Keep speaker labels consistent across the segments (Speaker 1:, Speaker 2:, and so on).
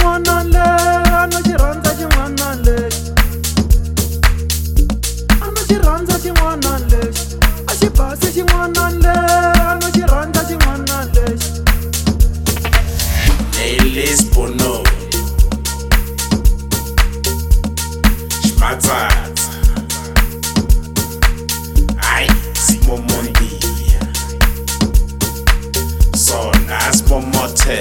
Speaker 1: xin'wana le a no xi rhandza xin'wana lexi a no xi rhandza xin'wana lexi a xi base xin'wana le a no xi rhandza xin'wana lexi
Speaker 2: Nelis Bono Schmatzat Ay, Simomondi Sona Simomote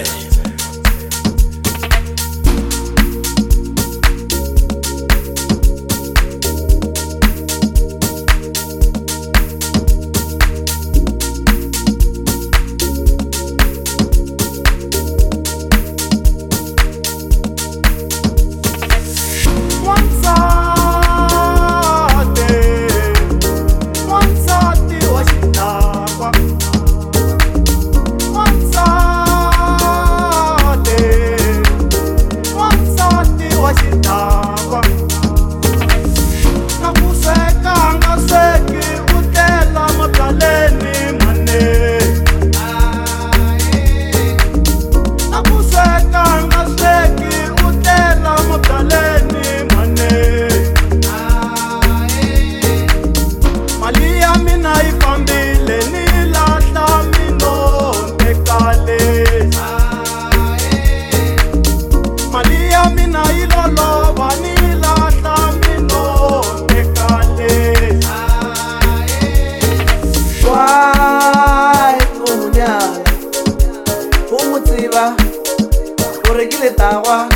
Speaker 3: Urekile tawa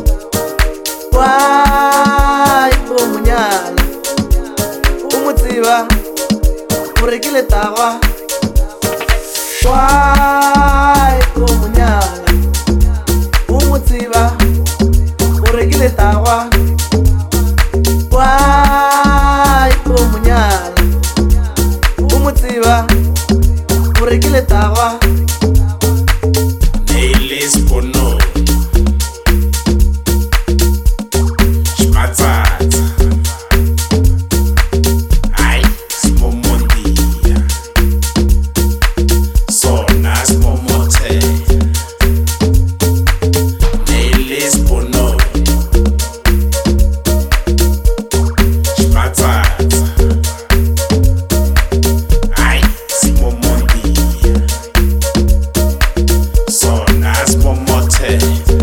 Speaker 3: Wai Umunyala Umutsiba Urekile tawa Wai Umunyala Umutsiba Urekile tawa Wai Umunyala Umutsiba Urekile tawa
Speaker 2: Nelis Bono Schmatzat Ay, Simomondi Sona Simomote Nelis Bono Schmatzat Ay, Simomondi Sona Simomote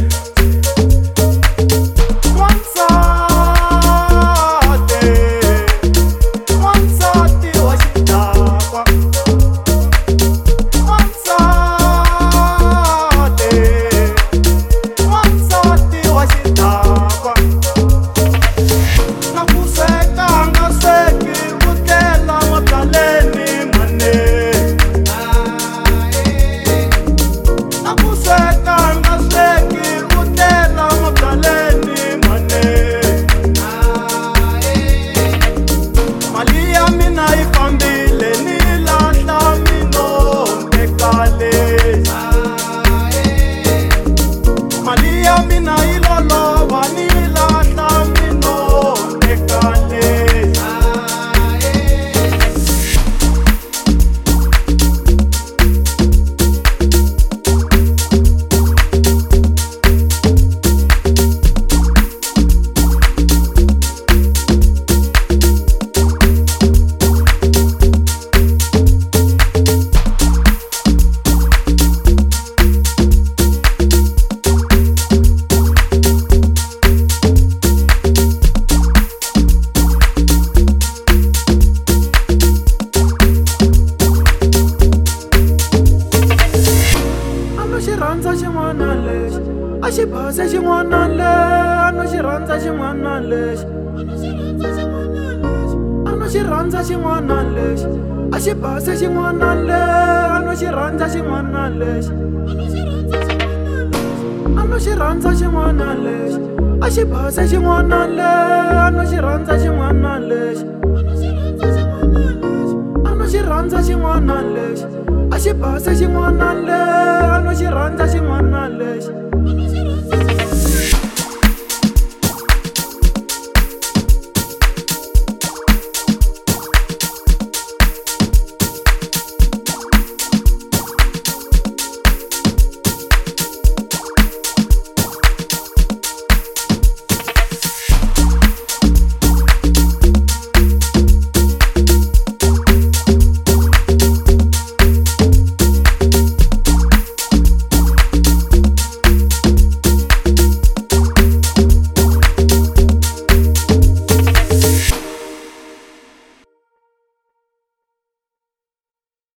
Speaker 1: a xi base xin'wana le a no xi rhandza xin'wana lexi a no xi rhandza xin'wana lexi a xi base xin'wana le a no xi rhandza xin'wana lexi a no xi rhandza xin'wana lexi a xi base xin'wana le a no xi rhandza xin'wana lexi a no xi rhandza xin'wana lexi a xi base xin'wana le a no xi rhandza xin'wana lexi